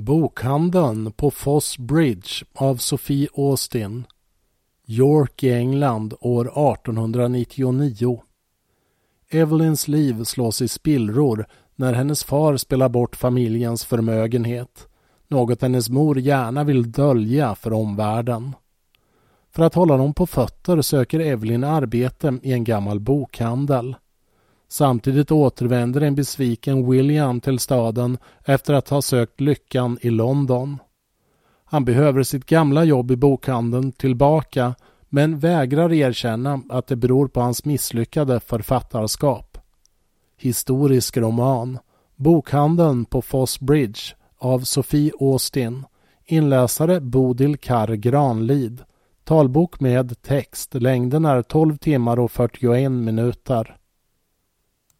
Bokhandeln på Foss Bridge av Sophie Austen. York i England år 1899. Evelyns liv slås i spillror när hennes far spelar bort familjens förmögenhet. Något hennes mor gärna vill dölja för omvärlden. För att hålla dem på fötter söker Evelyn arbete i en gammal bokhandel. Samtidigt återvänder en besviken William till staden efter att ha sökt lyckan i London. Han behöver sitt gamla jobb i bokhandeln tillbaka, men vägrar erkänna att det beror på hans misslyckade författarskap. Historisk roman. Bokhandeln på Foss Bridge av Sophie Austen. Inläsare Bodil Karr Granlid. Talbok med text. Längden är 12 timmar och 41 minuter.